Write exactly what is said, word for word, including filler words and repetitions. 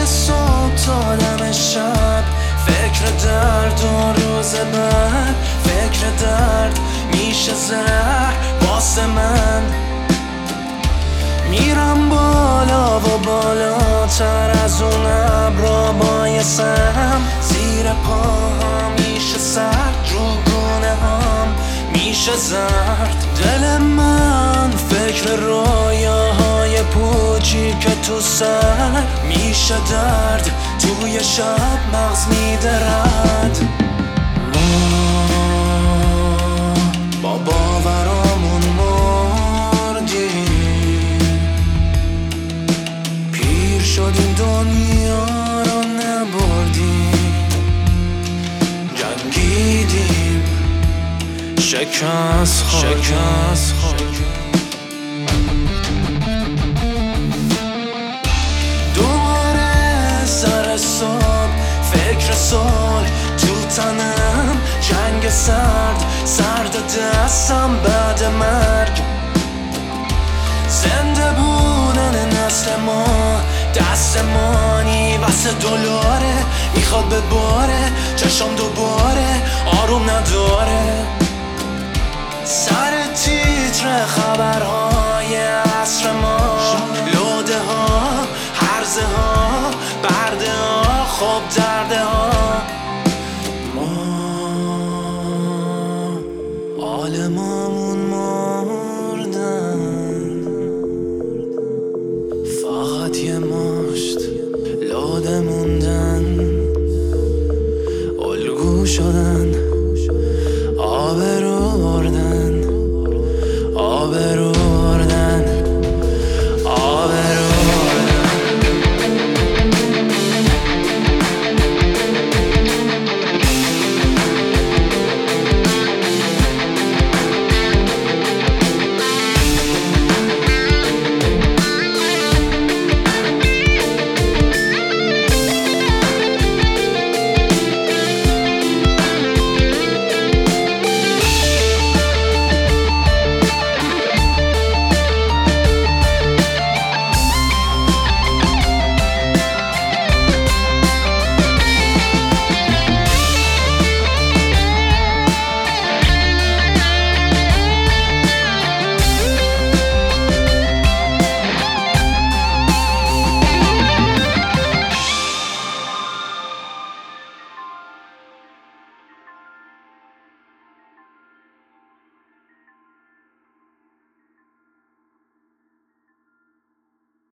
سر صبح تا دم شب، فکر درد و روز بعد، فکر درد میشه زهر واسه من. میرم بالا و بالاتر از اون ابرا بایستم، زیر پاهم میشه سرد، رو گونه هم میشه زرد. دل من فکر رویاهای پوچی که تو سر میشه درد، توی شب مغز میدرد. ما با باورامون مردیم، پیر شدیم دنیا رو نبردیم، جنگیدیم شکست خوردیم. دوباره سر صبح فکر صلح تو تنم، جنگ سرد سرد دستم بعد مرگ. زنده بودن نسل ما دستمانی واسه دلاره، میخواد بباره چشم دوباره آروم نداره. سر تیتر خبرهای عصر ما، لوده ها هرزه ها برده ها خوب درده ها. ما عالمامون مردن، فقط یه مشت لوده موندن، الگو شدن